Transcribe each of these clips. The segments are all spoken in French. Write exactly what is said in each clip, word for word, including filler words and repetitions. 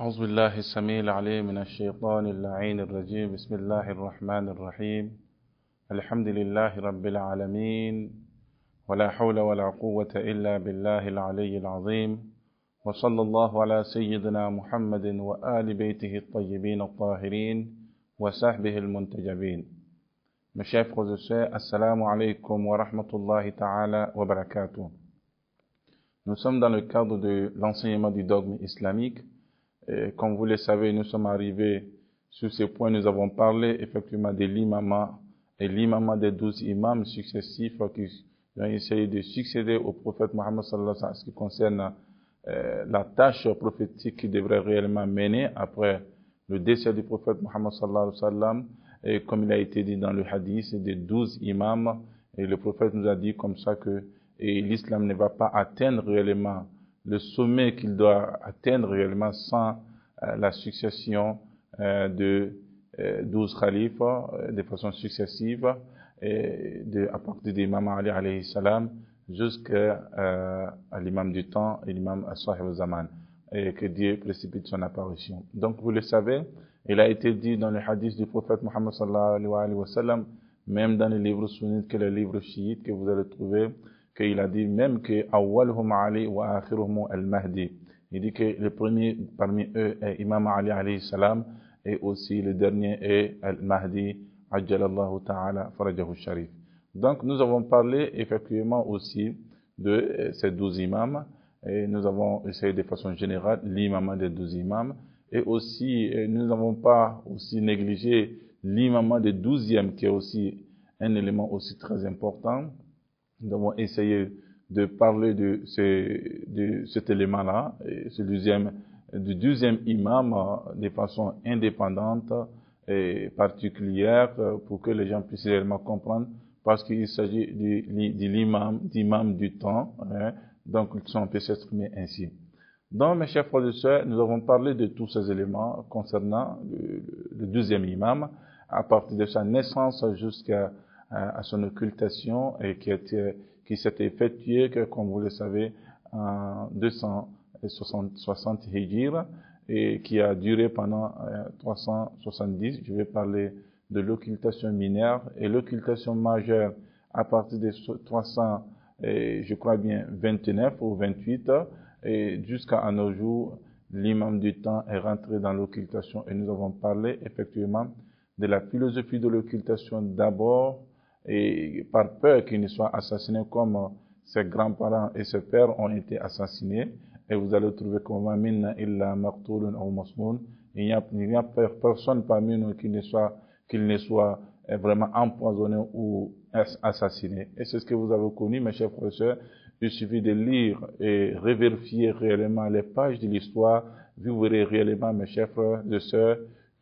أعوذ بالله السميع العليم من الشيطان اللعين الرجيم. بسم الله الرحمن الرحيم. الحمد لله رب العالمين، ولا حول ولا قوة إلا بالله العلي العظيم، وصلى الله على سيدنا محمد وآل بيته الطيبين الطاهرين وصحبه المنتجبين. Mes chers frères et sœurs, assalamu alaikum wa rahmatullahi ta'ala wa barakatuh. Nous sommes dans le cadre de l'enseignement du dogme islamique. Et comme vous le savez, nous sommes arrivés sur ce point. Nous avons parlé effectivement de l'imama et l'imama des douze imams successifs qui ont essayé de succéder au prophète Mohammed sallallahu alayhi wa sallam, ce qui concerne euh, la tâche prophétique qui devrait réellement mener après le décès du prophète Mohammed sallallahu alayhi wa sallam. Et comme il a été dit dans le hadith, des douze imams, et le prophète nous a dit comme ça que l'islam ne va pas atteindre réellement le sommet qu'il doit atteindre réellement sans euh, la succession euh, de euh, douze khalifes euh, de façon successive, et de, à partir de l'imam Ali alayhi salam jusqu'à euh, l'imam du temps et l'imam as-sahib al-zaman, et que Dieu précipite son apparition. Donc vous le savez, il a été dit dans le hadith du prophète Mohammed sallallahu alayhi wa sallam, même dans les livres sunnites que les livres chiites que vous allez trouver, qu'il a dit même que awwaluhum Ali wa akhiruhum al-Mahdi. Il dit que le premier parmi eux est Imam Ali alayhi salam, et aussi le dernier est al-Mahdi ajjalallahu ta'ala farajahu sharif. Donc nous avons parlé effectivement aussi de ces douze imams, et nous avons essayé de façon générale l'imam des douze imams. Et aussi, nous n'avons pas aussi négligé l'imam des douzièmes, qui est aussi un élément aussi très important. Nous avons essayé de parler de, ce, de cet élément-là, ce douzième, du douzième imam, de façon indépendante et particulière, pour que les gens puissent réellement comprendre, parce qu'il s'agit de l'imam, d'imam du temps, hein, donc on peut s'exprimer ainsi. Donc, mes chers frères et sœurs, nous avons parlé de tous ces éléments concernant le, le douzième imam, à partir de sa naissance jusqu'à à son occultation, et qui, était, qui s'est effectuée, que, comme vous le savez, en deux cent soixante hijr, et qui a duré pendant euh, trois cent soixante-dix. Je vais parler de l'occultation mineure et l'occultation majeure à partir de trois cents, et je crois bien vingt-neuf ou vingt-huit, et jusqu'à nos jours, l'imam du temps est rentré dans l'occultation, et nous avons parlé effectivement de la philosophie de l'occultation d'abord, et par peur qu'il ne soit assassiné comme ses grands-parents et ses pères ont été assassinés. Et vous allez trouver comme minna illa maqtulun aw masmun, il n'y a, il n'y a personne parmi nous qui ne soit, qu'il ne soit vraiment empoisonné ou assassiné. Et c'est ce que vous avez connu, mes chers professeurs. Il suffit de lire et revérifier réellement les pages de l'histoire. Vous verrez réellement, mes chers frères et sœurs,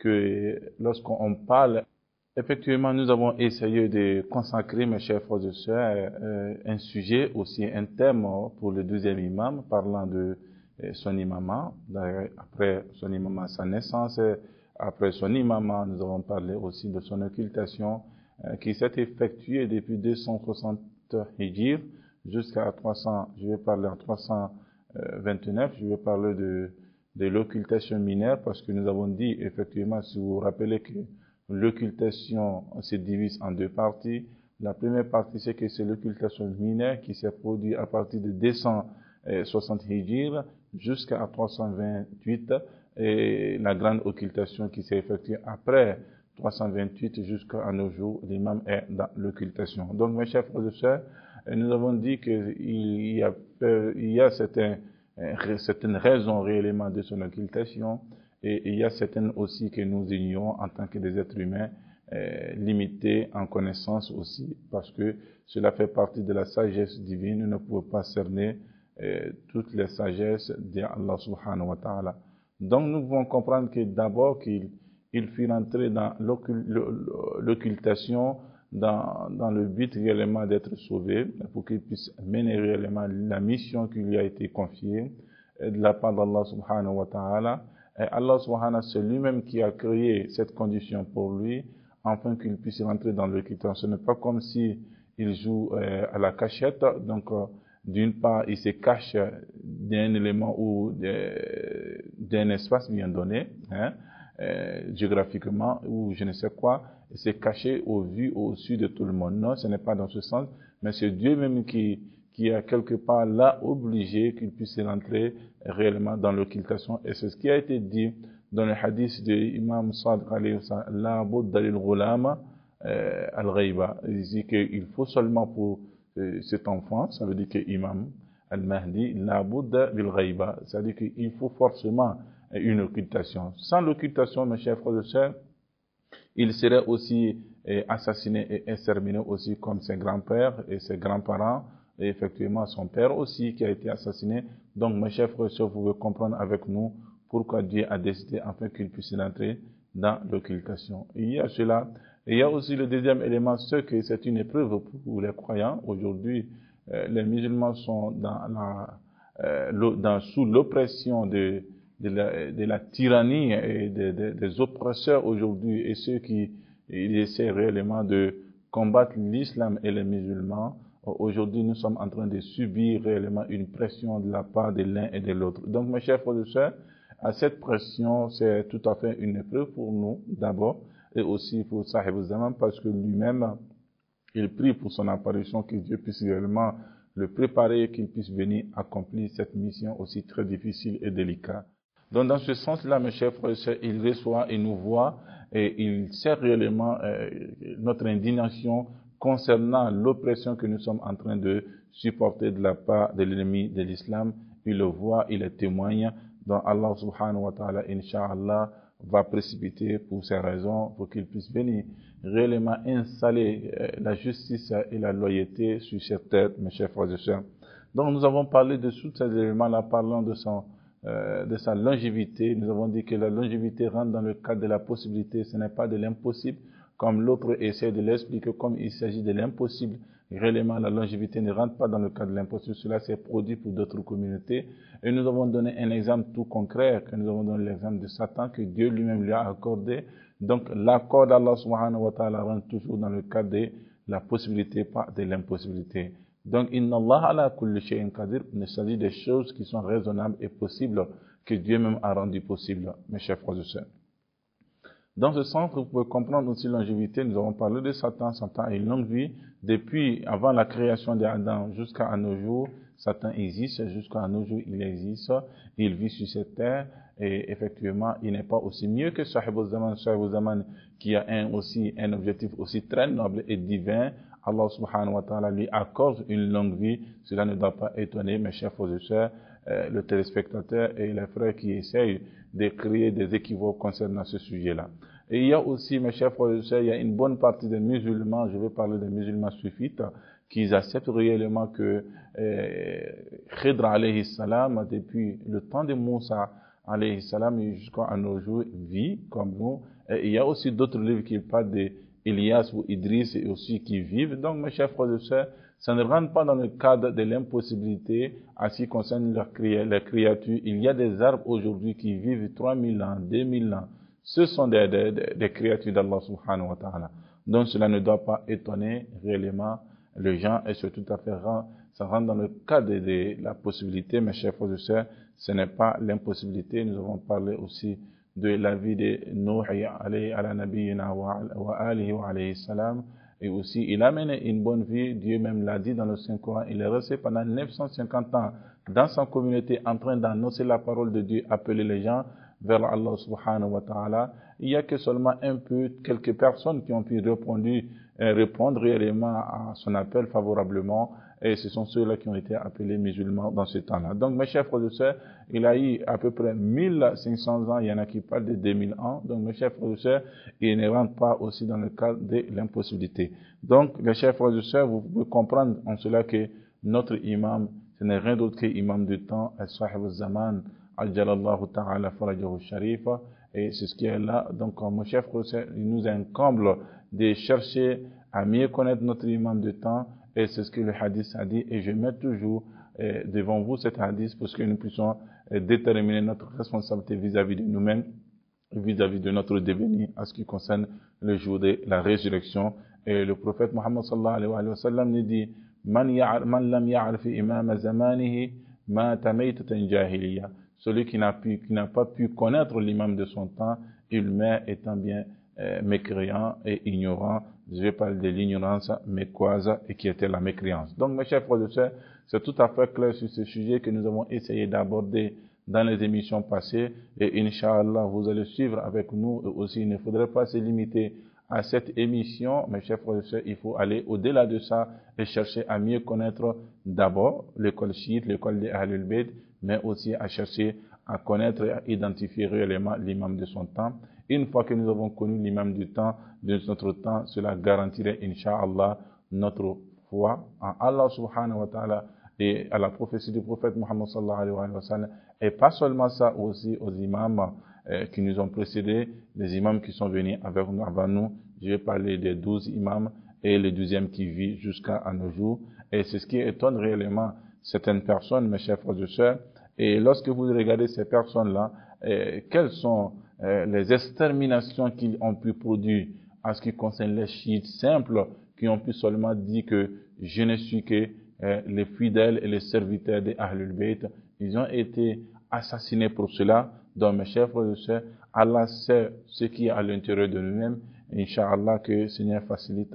que lorsqu'on parle, effectivement, nous avons essayé de consacrer, mes chers frères et sœurs, euh, un sujet, aussi un thème pour le deuxième imam, parlant de euh, son imama, après son imama, sa naissance, après son imama, nous avons parlé aussi de son occultation, euh, qui s'est effectuée depuis deux cent soixante hijr jusqu'à trois cents, je vais parler en trois cent vingt-neuf, je vais parler de, de l'occultation mineure, parce que nous avons dit, effectivement, si vous vous rappelez que l'occultation se divise en deux parties. La première partie, c'est que c'est l'occultation mineure qui s'est produite à partir de deux cent soixante hijr jusqu'à trois cent vingt-huit, et la grande occultation qui s'est effectuée après trois cent vingt-huit jusqu'à nos jours, l'imam est dans l'occultation. Donc, mes chers frères et sœurs, nous avons dit qu'il y a, il y a certains, certaines raisons réellement de son occultation, et il y a certaines aussi que nous ignorons en tant que des êtres humains, euh, limités en connaissance aussi, parce que cela fait partie de la sagesse divine. Nous ne pouvons pas cerner euh, toutes les sagesses d'Allah subhanahu wa ta'ala. Donc nous pouvons comprendre que d'abord qu'il il fut rentré dans l'occultation dans, dans le but réellement d'être sauvé, pour qu'il puisse mener réellement la mission qui lui a été confiée de la part d'Allah subhanahu wa ta'ala. Et Allah subhanahu, c'est lui-même qui a créé cette condition pour lui, afin qu'il puisse rentrer dans l'occultation. Ce n'est pas comme si il joue euh, à la cachette. Donc, euh, d'une part, il se cache d'un élément ou d'un espace bien donné, hein, euh, géographiquement, ou je ne sais quoi, c'est caché au vu, au-dessus de tout le monde. Non, ce n'est pas dans ce sens, mais c'est Dieu même qui, qui a quelque part là obligé qu'il puisse rentrer réellement dans l'occultation. Et c'est ce qui a été dit dans le hadith de Imam Sadiq alayhi wa sallam, la budda lil ghulama al-ghayba. Il dit qu'il faut seulement pour euh, cet enfant, ça veut dire que Imam al-Mahdi, la budda lil ghayba, c'est-à-dire qu'il faut forcément une occultation. Sans l'occultation, mes chers frères et sœurs, il serait aussi eh, assassiné et exterminé aussi comme ses grands-pères et ses grands-parents, et effectivement son père aussi qui a été assassiné. Donc, mes chers frères et sœurs, vous pouvez comprendre avec nous pourquoi Dieu a décidé afin qu'il puisse entrer dans l'occultation. Il y a cela. Et il y a aussi le deuxième élément, c'est que c'est une épreuve pour les croyants. Aujourd'hui, euh, les musulmans sont dans la, euh, dans, sous l'oppression de De la, de la tyrannie et de, de, des oppresseurs aujourd'hui et ceux qui ils essaient réellement de combattre l'islam et les musulmans. Aujourd'hui, nous sommes en train de subir réellement une pression de la part de l'un et de l'autre. Donc, mes chers frères et sœurs, à cette pression, c'est tout à fait une épreuve pour nous, d'abord, et aussi pour Sahib al-Zaman, parce que lui-même, il prie pour son apparition, que Dieu puisse réellement le préparer, qu'il puisse venir accomplir cette mission aussi très difficile et délicate. Donc, dans ce sens-là, mes chers frères et sœurs, il reçoit et nous voit et il sait réellement euh, notre indignation concernant l'oppression que nous sommes en train de supporter de la part de l'ennemi de l'islam. Il le voit, il le témoigne. Donc, Allah subhanahu wa ta'ala, incha'Allah, va précipiter pour ces raisons, pour qu'il puisse venir réellement installer euh, la justice et la loyauté sur cette terre, mes chers frères et sœurs. Donc, nous avons parlé de tous ces éléments-là, parlant de son Euh, de sa longévité. Nous avons dit que la longévité rentre dans le cadre de la possibilité, ce n'est pas de l'impossible, comme l'autre essaie de l'expliquer, comme il s'agit de l'impossible. Réellement, la longévité ne rentre pas dans le cadre de l'impossible. Cela s'est produit pour d'autres communautés. Et nous avons donné un exemple tout concret, que nous avons donné l'exemple de Satan, que Dieu lui-même lui a accordé. Donc, l'accord d'Allah subhanahu wa ta'ala rentre toujours dans le cadre de la possibilité, pas de l'impossibilité. Donc, inna Allah ala kulli shay'in qadir, il s'agit des choses qui sont raisonnables et possibles, que Dieu même a rendu possible, mes chers frères et sœurs. Dans ce sens, vous pouvez comprendre aussi longévité. Nous avons parlé de Satan. Satan a une longue vie. Depuis, avant la création d'Adam jusqu'à nos jours, Satan existe. Jusqu'à nos jours, il existe. Il vit sur cette terre. Et effectivement, il n'est pas aussi mieux que Sahib al-Zaman, Sahib al-Zaman, qui a un, aussi un objectif aussi très noble et divin. Allah subhanahu wa ta'ala lui accorde une longue vie. Cela ne doit pas étonner, mes chers frères et sœurs, euh, le téléspectateur et les frères qui essayent de créer des équivoques concernant ce sujet-là. Et il y a aussi, mes chers frères et sœurs, il y a une bonne partie des musulmans, je vais parler des musulmans sufites, qui acceptent réellement que euh, Khidr alayhi salam, depuis le temps de Moussa alayhi salam jusqu'à nos jours, vit comme nous. Et il y a aussi d'autres livres qui parlent de Elias ou Idriss et aussi qui vivent. Donc, mes chers frères et sœurs, ça ne rentre pas dans le cadre de l'impossibilité à ce qui concerne les créatures. Il y a des arbres aujourd'hui qui vivent trois mille ans, deux mille ans. Ce sont des, des, des créatures d'Allah subhanahu wa ta'ala. Donc, cela ne doit pas étonner réellement les gens et c'est tout à fait rare. Ça rentre dans le cadre de, de la possibilité, mes chers frères et sœurs. Ce n'est pas l'impossibilité. Nous avons parlé aussi de la vie de Nuh alayhi ala nabiyyina wa alihi wa alayhi salam. Et aussi, il a mené une bonne vie. Dieu même l'a dit dans le Saint-Coran. Il est resté pendant neuf cent cinquante ans dans sa communauté en train d'annoncer la parole de Dieu, appeler les gens vers Allah subhanahu wa ta'ala. Il y a que seulement un peu, quelques personnes qui ont pu répondre, euh, répondre réellement à son appel favorablement. Et ce sont ceux-là qui ont été appelés musulmans dans ce temps-là. Donc, mes chers frères et sœurs, il a eu à peu près mille cinq cents ans, il y en a qui parlent de deux mille ans. Donc, mes chers frères et sœurs, il ne rentre pas aussi dans le cadre de l'impossibilité. Donc, mes chers frères et sœurs, vous pouvez comprendre en cela que notre imam, ce n'est rien d'autre que imam du temps, al-Sahib al-Zaman, al-Jalallahu ta'ala farajahu sharifa, et c'est ce qui est là. Donc, mes chers frères et sœurs, il nous incombe de chercher à mieux connaître notre imam du temps. Et c'est ce que le hadith a dit. Et je mets toujours euh, devant vous cet hadith pour que nous puissions euh, déterminer notre responsabilité vis-à-vis de nous-mêmes, vis-à-vis de notre devenir, à ce qui concerne le jour de la résurrection. Et le prophète Mohammed sallallahu alayhi wa sallam nous dit, Man lam ya'rif imam zamanihi ma tamaytatan jahiliya. celui qui n'a pu, qui n'a pas pu connaître l'imam de son temps, il met étant bien euh, mécréant et ignorant. Je vais parler de l'ignorance mécoise et qui était la mécréance. Donc, mes chers frères et sœurs, c'est tout à fait clair sur ce sujet que nous avons essayé d'aborder dans les émissions passées. Et Inch'Allah, vous allez suivre avec nous. Et aussi, il ne faudrait pas se limiter à cette émission, mes chers frères et sœurs, il faut aller au-delà de ça et chercher à mieux connaître d'abord l'école chiite, l'école des Ahlul Bayt, mais aussi à chercher à connaître et à identifier réellement l'imam de son temps. Une fois que nous avons connu l'imam du temps, de notre temps, cela garantirait, Inch'Allah, notre foi en Allah subhanahu wa ta'ala et à la prophétie du prophète Muhammad sallallahu alayhi wa sallam. Et pas seulement ça, aussi aux imams euh, qui nous ont précédés, les imams qui sont venus avec nous, avant nous. Je vais parler des douze imams et le douzième qui vit jusqu'à nos jours. Et c'est ce qui étonne réellement certaines personnes, mes chers frères et sœurs. Et lorsque vous regardez ces personnes-là, euh, quelles sont euh, les exterminations qu'ils ont pu produire en ce qui concerne les chiites simples, qui ont pu seulement dire que je ne suis que euh, les fidèles et les serviteurs des Ahlul Bayt. Ils ont été assassinés pour cela. Donc, mes chers frères et sœurs, Allah sait ce qui est à l'intérieur de nous-mêmes. Inch'Allah, que le Seigneur facilite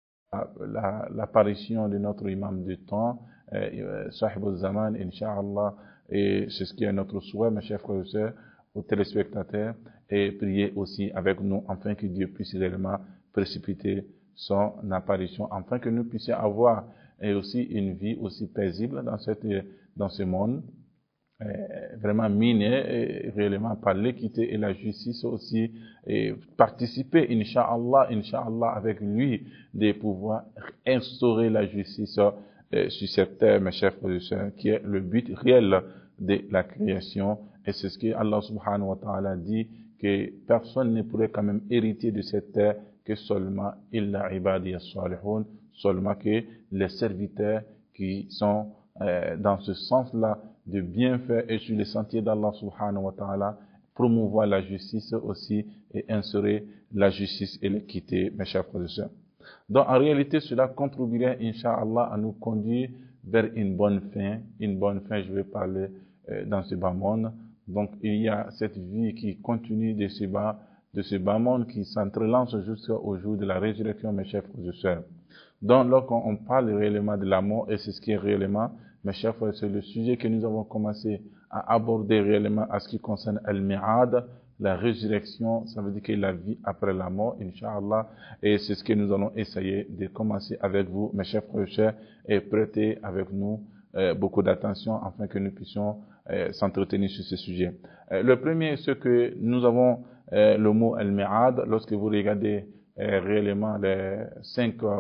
l'apparition de notre imam du temps, euh, Sahib al-Zaman, Inch'Allah. Et c'est ce qui est notre souhait, mes chers frères et sœurs, aux téléspectateurs, et prier aussi avec nous, afin que Dieu puisse réellement précipiter son apparition, afin que nous puissions avoir et aussi une vie aussi paisible dans cette, dans ce monde, euh, vraiment miné, et réellement par l'équité et la justice aussi, et participer, Inch'Allah, Inch'Allah, avec lui, de pouvoir instaurer la justice euh, sur cette terre, mes chers frères et sœurs, qui est le but réel de la création. Et c'est ce que Allah subhanahu wa ta'ala dit, que personne ne pourrait quand même hériter de cette terre que seulement illa ibadiy as-salihun, seulement que les serviteurs qui sont euh, dans ce sens-là de bien faire et sur les sentiers d'Allah subhanahu wa ta'ala, promouvoir la justice aussi et instaurer la justice et l'équité, mes chers frères et sœurs. Donc en réalité, cela contribuerait, Inch'Allah, à nous conduire vers une bonne fin. Une bonne fin, je vais parler euh, dans ce bas monde. Donc il y a cette vie qui continue de ce bas, de ce bas monde qui s'entrelance jusqu'au jour de la résurrection, mes chers frères et sœurs. Donc lorsqu'on parle réellement de la mort, et c'est ce qui est réellement, mes chers frères, c'est le sujet que nous avons commencé à aborder réellement à ce qui concerne Al-Mi'ad, la résurrection, ça veut dire que la vie après la mort, Inch'Allah, et c'est ce que nous allons essayer de commencer avec vous, mes chers frères et sœurs, et prêter avec nous euh, beaucoup d'attention afin que nous puissions euh, s'entretenir sur ce sujet. Euh, le premier, c'est que nous avons euh, le mot Al-Mi'ad, lorsque vous regardez euh, réellement les cinq euh,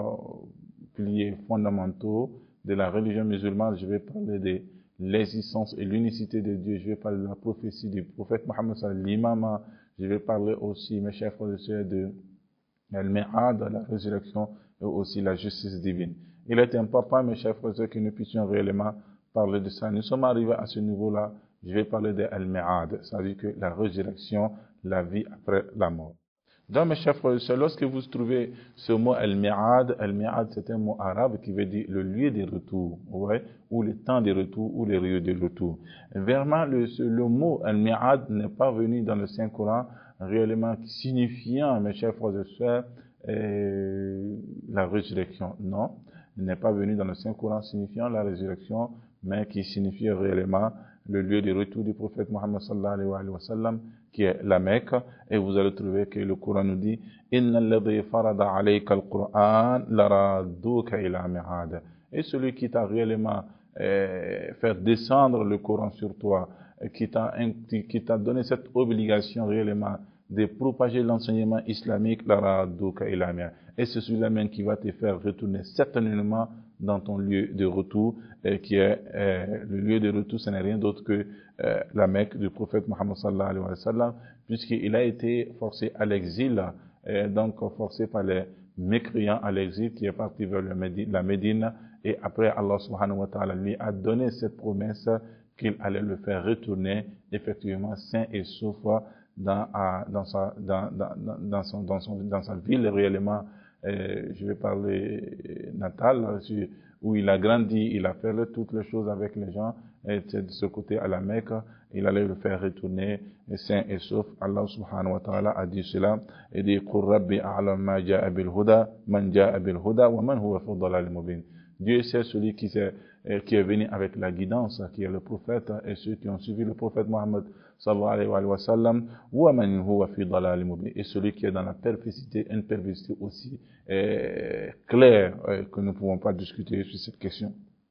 piliers fondamentaux de la religion musulmane, je vais parler de l'existence et l'unicité de Dieu, je vais parler de la prophétie du prophète Mohammed sallallahu alayhi wa sallam, je vais parler aussi, mes chers frères et sœurs, de Al-Mi'ad, la résurrection et aussi la justice divine. Il est important, mes chers frères et sœurs, que nous puissions réellement parler de ça. Nous sommes arrivés à ce niveau-là, je vais parler de Al-Mi'ad, c'est-à-dire que la résurrection, la vie après la mort. Donc, mes chers frères et sœurs, lorsque vous trouvez ce mot Al-Mi'ad, Al-Mi'ad c'est un mot arabe qui veut dire le lieu de retour, ouais, ou le temps de retour, ou le lieu de retour. Vraiment, le, le mot Al-Mi'ad n'est pas venu dans le Saint-Coran réellement signifiant, mes chers frères et sœurs, euh, la résurrection. Non, il n'est pas venu dans le Saint-Coran signifiant la résurrection, mais qui signifie réellement le lieu de retour du prophète Mohammed sallallahu alayhi wa sallam, qui est la Mecque, et vous allez trouver que le Coran nous dit Inna alladhi farada alayka al-Qur'an laraduka ila mi'ad. Et celui qui t'a réellement euh, fait descendre le Coran sur toi, qui t'a qui t'a donné cette obligation réellement de propager l'enseignement islamique, laraduka ila mi'ad. Et c'est celui-là même qui va te faire retourner certainement dans ton lieu de retour, euh, qui est euh, le lieu de retour, ce n'est rien d'autre que euh, la Mecque du prophète Mohammed sallallahu alayhi wa sallam, puisqu'il a été forcé à l'exil, euh, donc forcé par les mécréants à l'exil, qui est parti vers le Médine, la Médine, et après Allah subhanahu wa ta'ala lui a donné cette promesse qu'il allait le faire retourner effectivement sain et sauf dans, à, dans, sa, dans, dans, dans, son, dans, son, dans sa ville réellement. Euh, je vais parler natale, où il a grandi, il a fait toutes les choses avec les gens, était de ce côté à la Mecque, il allait le faire retourner sain et sauf. Allah subhanahu wa ta'ala a dit cela et dit Qur rabbi a'lam ma ja'a bil huda man ja'a bil huda wa man huwa fi dhalalin mubin. Dieu c'est celui qui est, qui est venu avec la guidance, qui est le prophète, et ceux qui ont suivi le prophète Mohammed sallallahu alayhi wa sallam, wa man huwa fi dhalalin mubin, et celui qui est dans la perversité, une perversité aussi euh, claire euh, que nous ne pouvons pas discuter sur cette question.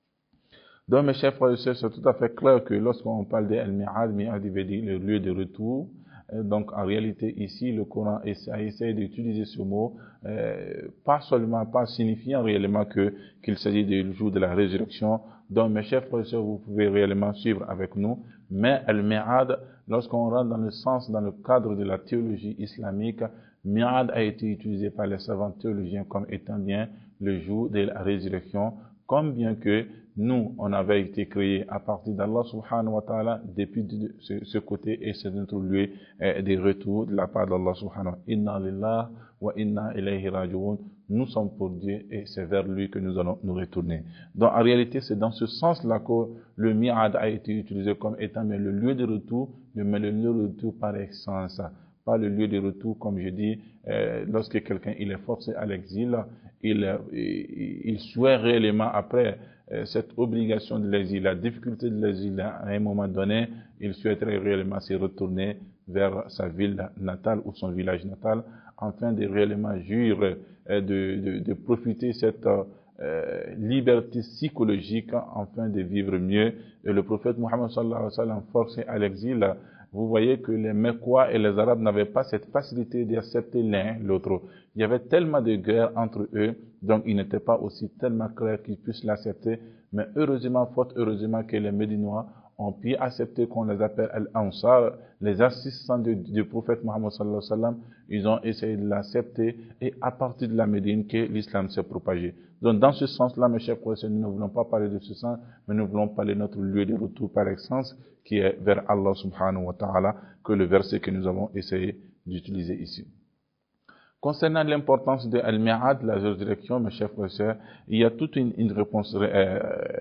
Donc, mes chers frères et sœurs, c'est tout à fait clair que lorsqu'on parle de Al-Mi'ad, Mi'ad veut dire le lieu de retour. Donc, en réalité, ici, le Coran essaie, essaie d'utiliser ce mot, euh, pas seulement, pas signifiant réellement que, qu'il s'agit du jour de la résurrection. Donc, mes chers frères et sœurs, vous pouvez réellement suivre avec nous. Mais Al-Mi'ad, lorsqu'on rentre dans le sens, dans le cadre de la théologie islamique, Mi'ad a été utilisé par les savants théologiens comme étant bien le jour de la résurrection, comme bien que nous, on avait été créés à partir d'Allah subhanahu wa ta'ala depuis de ce, ce côté, et c'est notre lieu euh, des retours de la part d'Allah subhanahu wa ta'ala. Inna lillah wa inna ilayhi raji'un. Nous sommes pour Dieu et c'est vers lui que nous allons nous retourner. Donc en réalité, c'est dans ce sens-là que le mi'ad a été utilisé comme étant mais le lieu de retour, mais le lieu de retour par excellence. Pas le lieu de retour, comme je dis, euh, lorsque quelqu'un il est forcé à l'exil, il, il, il souhaite réellement après euh, cette obligation de l'exil, la difficulté de l'exil, à un moment donné, il souhaiterait réellement se retourner vers sa ville natale ou son village natal, afin de réellement jurer euh, de, de, de profiter de cette euh, liberté psychologique, afin de vivre mieux. Et le prophète Mohammed sallallahu alayhi wa sallam, forcé à l'exil, vous voyez que les Mecquois et les Arabes n'avaient pas cette facilité d'accepter l'un l'autre. Il y avait tellement de guerres entre eux, donc il n'était pas aussi tellement clair qu'ils puissent l'accepter. Mais heureusement, fort heureusement que les Médinois ont pu accepter qu'on les appelle Al-Ansar, les assistants du, du prophète Mohammed sallallahu alayhi wa sallam, ils ont essayé de l'accepter, et à partir de la Médine que l'islam s'est propagé. Donc dans ce sens-là, mes chers frères, nous ne voulons pas parler de ce sens, mais nous voulons parler de notre lieu de retour par excellence, qui est vers Allah subhanahu wa ta'ala, que le verset que nous avons essayé d'utiliser ici. Concernant l'importance de Al-Mi'ad, la résurrection, mes chers frères et sœurs, il y a toute une, une réponse euh,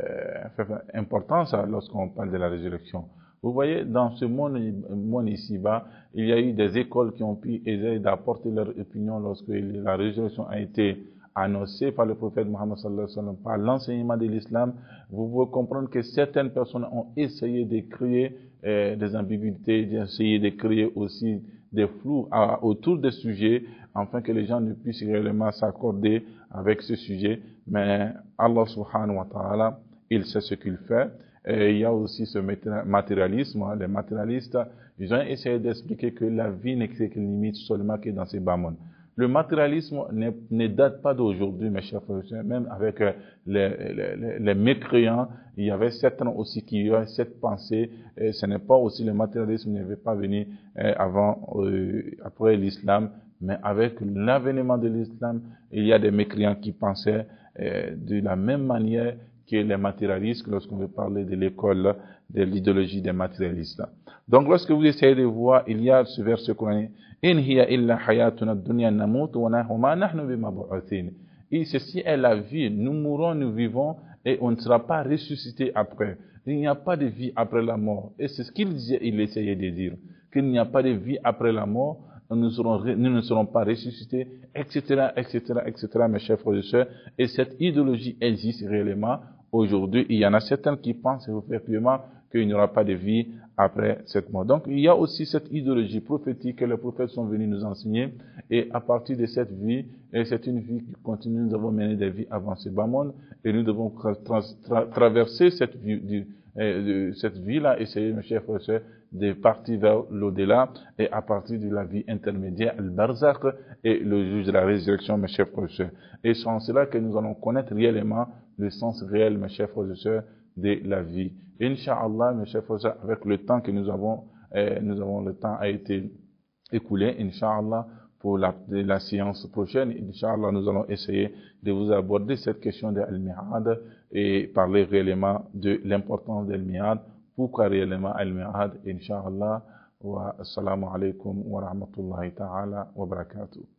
importante lorsqu'on parle de la résurrection. Vous voyez, dans ce monde, monde ici-bas, il y a eu des écoles qui ont pu essayer d'apporter leur opinion lorsque la résurrection a été annoncée par le prophète Mohammed sallallahu alayhi wa sallam, par l'enseignement de l'islam. Vous pouvez comprendre que certaines personnes ont essayé de créer euh, des ambiguïtés, d'essayer de créer aussi des flous à, autour des sujets, afin que les gens ne puissent réellement s'accorder avec ce sujet. Mais Allah subhanahu wa ta'ala, il sait ce qu'il fait. Et il y a aussi ce matérialisme. Les matérialistes, ils ont essayé d'expliquer que la vie n'est que limite seulement que dans ces bas mondes. Le matérialisme ne, ne date pas d'aujourd'hui, mes chers frères et sœurs. Même avec les, les, les mécréants, il y avait certains aussi qui ont cette pensée. Et ce n'est pas aussi le matérialisme n'avait pas venu avant, euh, après l'islam. Mais avec l'avènement de l'islam, il y a des mécréants qui pensaient euh, de la même manière que les matérialistes, lorsqu'on veut parler de l'école de l'idéologie des matérialistes. Donc, lorsque vous essayez de voir, il y a ce verset coranien, In hiya illa hayatuna dunya namut wa ma nahnu bimab'uthin. Et ceci est la vie. Nous mourons, nous vivons, et on ne sera pas ressuscité après. Il n'y a pas de vie après la mort. Et c'est ce qu'il disait, il essayait de dire. Qu'il n'y a pas de vie après la mort. Nous, serons, nous ne serons pas ressuscités, et cetera, et cetera, et cetera, mes chers frères et sœurs. Et cette idéologie existe réellement aujourd'hui. Il y en a certains qui pensent effectivement qu'il n'y aura pas de vie après cette mort. Donc, il y a aussi cette idéologie prophétique que les prophètes sont venus nous enseigner. Et à partir de cette vie, et c'est une vie qui continue, nous avons mené des vies avant ce bas monde, et nous devons tra tra traverser cette vie, du, euh, de, cette vie-là, essayer, mes chers frères et sœurs, de partir vers l'au-delà, et à partir de la vie intermédiaire, le barzakh, et le juge de la résurrection, mes chers frères et sœurs. Et c'est en cela que nous allons connaître réellement le sens réel, mes chers frères et sœurs, de la vie. Inch'Allah, mes chers frères et sœurs, avec le temps que nous avons, euh, nous avons, le temps a été écoulé, Inch'Allah, pour la, la séance prochaine, Inch'Allah, nous allons essayer de vous aborder cette question de Al-Mi'ad et parler réellement de l'importance de Al-Mi'ad. Pourquoi réellement Al-Mi'ad, Inch'Allah, wa assalamu alaikum wa rahmatullahi ta'ala wa barakatuh.